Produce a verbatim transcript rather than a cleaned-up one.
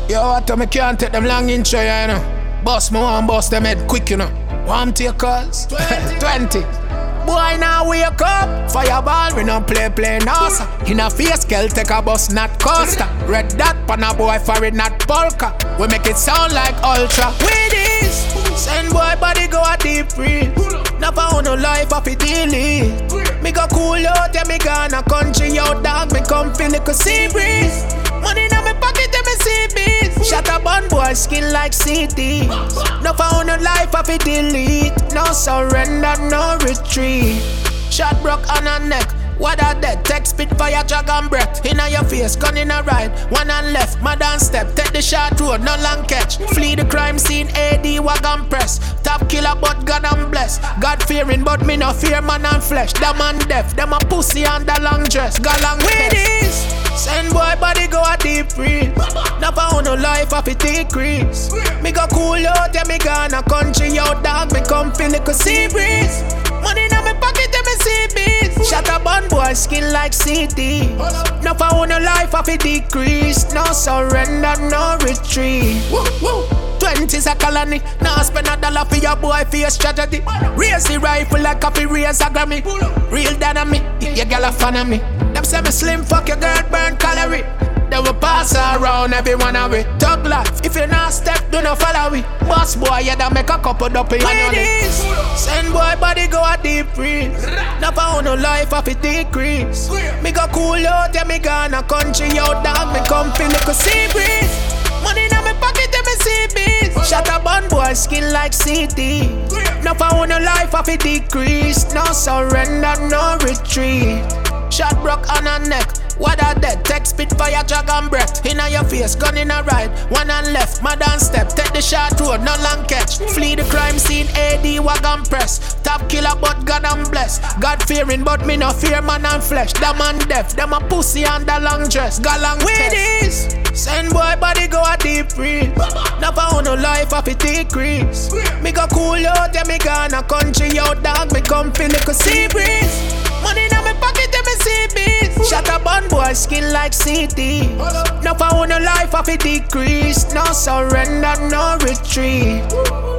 Yo, what me can't take them long intro, you know. Boss me one bust them head quick, you know. Want take calls? twenty. Boy, now wake up. Fireball, we no play, play, no, sir. In a face, girl, take a bus, not Costa. Red dot, pan a boy for it, not polka. We make it sound like ultra. With this, send boy body go a deep freeze. Never own no life off it daily. Me go cool out, yeah, me gonna country out, dog. Me come feel like a sea breeze. Money in my pocket, yeah, me see beats. Shut up on boy, skin like C D. Never own no life off it delete. No surrender, no retreat. Shot broke on her neck. What a dead, text spit fire, dragon breath. Inna your face, gun in a right, one and left, madam step. Take the short road, no long catch. Flee the crime scene, A D wagon press. Top killer, but God I'm blessed. God fearing, but me no fear man and flesh. Them man deaf, them a pussy and the long dress. Galang with this, send boy body go a deep freeze. Never own no life off it decrease. Me go cool out, yeah me gonna country out, dog. Me come feel like a sea breeze. Money in my pocket, yeah me see beats. Shut up on boy, skin like C D. Never own no life off it decrease. No surrender, no retreat. Woo, woo. Twenties a colony. Now spend a dollar for your boy for your strategy. Raise the rifle like a fi raise a Grammy. Real dynamic, your girl a fan of me. Them say me slim, fuck your girl, burn calorie. They will pass around every one of it. Talk life, if you not step, do not follow we. Boss boy, yeah, that make a couple doppy annually. Send boy body go a deep freeze. Never own no life off it decrease. Me go cool out, yeah, me gonna country out, dog. Me come feel like a sea breeze. Money in my pocket, yeah, me see beats. Shut up on boy, skin like C D. Never own no life off it decrease. No surrender, no retreat. Shot broke on her neck. What a dead, text spit fire, dragon breath. Inna your face, gun in a right, one and left, madam step. Take the short road, no long catch. Flee the crime scene, A D wagon press. Top killer, but God I'm blessed. God fearing, but me no fear man and flesh. Them man deaf, them a pussy and the long dress. Galang with this, send boy body go a deep freeze. Never own no life off it decrease. Me go cool out, yeah me gonna country out, dog. Me come feel like a sea breeze. Money in my pocket, yeah me see beats. Shut up on boy, skin like C D. Never own no life off it decrease. No surrender, no retreat.